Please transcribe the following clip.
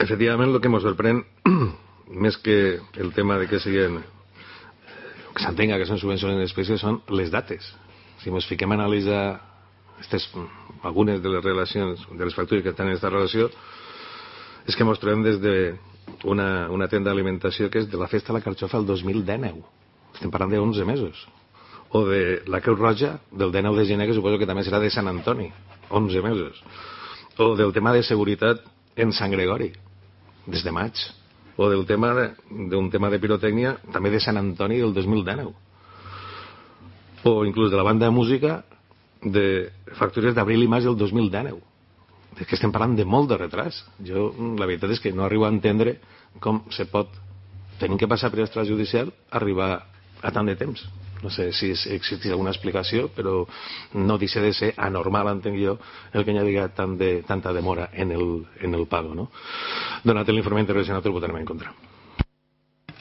Efectivament, el que ens sorprèn, més que el tema de que siguin, que s'entenga que són subvencions en espècie, són les dates. Si ens fiquem a analitzar algunes de les relacions, de les factures que estan en aquesta relació, és que ens trobem des d'una tenda d'alimentació que és de la festa de la carxofa el 2019. Estem parlant de 11 mesos. O de la Creu Roja del 19 de gener, que suposo que també serà de Sant Antoni, 11 mesos. O del tema de seguretat en Sant Gregori, des de maig. O del tema d'un tema de pirotècnia també de Sant Antoni del 2019. O inclús de la banda de música de factures d'abril i maig del 2019. És que estem parlant de molt de retras. Jo, la veritat és que no arribo a entendre com se pot, tenint que passar per extrajudicial, arribar a tant de temps. No sé si existeix alguna explicació, però no deixa de ser anormal, entenc jo, el que hi hagi tanta demora en el pago, no? Donat l'informe intervencional, el votarem en contra.